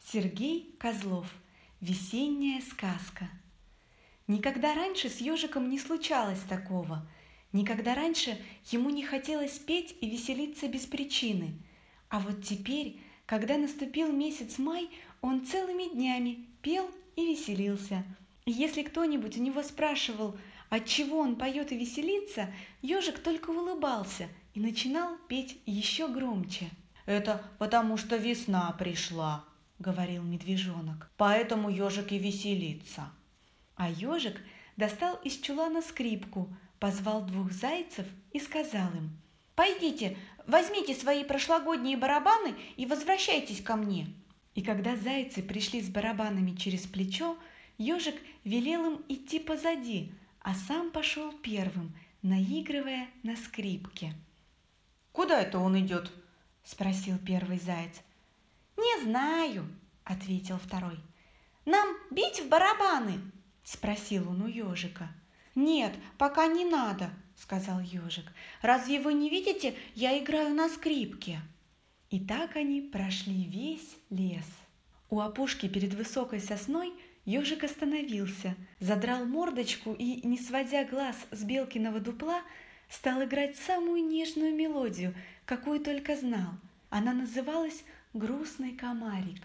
Сергей Козлов. Весенняя сказка. Никогда раньше с ежиком не случалось такого. Никогда раньше ему не хотелось петь и веселиться без причины. А вот теперь, когда наступил месяц май, он целыми днями пел и веселился. И если кто-нибудь у него спрашивал, отчего он поет и веселится, ежик только улыбался и начинал петь еще громче. «Это потому что весна пришла», — говорил медвежонок. «Поэтому ежик и веселится». А ежик достал из чулана скрипку, позвал двух зайцев и сказал им: «Пойдите, возьмите свои прошлогодние барабаны и возвращайтесь ко мне». И когда зайцы пришли с барабанами через плечо, ежик велел им идти позади, а сам пошел первым, наигрывая на скрипке. «Куда это он идет?» – спросил первый заяц. «Не знаю», – ответил второй. «Нам бить в барабаны?» – спросил он у ежика. «Нет, пока не надо», – сказал ежик. «Разве вы не видите, я играю на скрипке?» И так они прошли весь лес. У опушки перед высокой сосной ежик остановился, задрал мордочку и, не сводя глаз с белкиного дупла, стал играть самую нежную мелодию, какую только знал. Она называлась «Грустный комарик».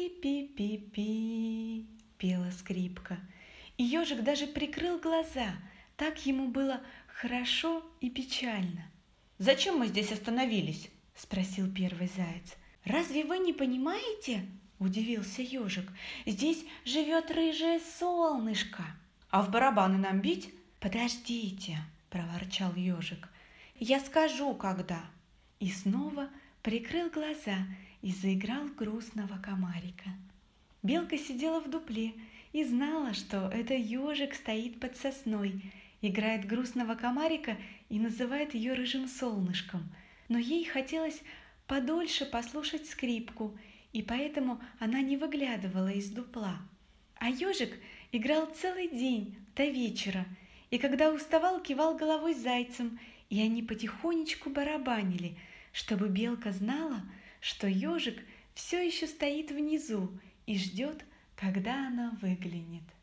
«Пи-пи-пи-пи», пела скрипка. И ежик даже прикрыл глаза, так ему было хорошо и печально. «Зачем мы здесь остановились?» – спросил первый заяц. «Разве вы не понимаете?» – удивился ежик. «Здесь живет рыжее солнышко». «А в барабаны нам бить?» «Подождите», – проворчал ежик. «Я скажу, когда». И снова прикрыл глаза и заиграл грустного комарика. Белка сидела в дупле и знала, что это ежик стоит под сосной, играет грустного комарика и называет ее рыжим солнышком. Но ей хотелось подольше послушать скрипку, и поэтому она не выглядывала из дупла. А ежик играл целый день до вечера, и когда уставал, кивал головой зайцем, и они потихонечку барабанили, чтобы белка знала, что ежик все еще стоит внизу и ждет, когда она выглянет.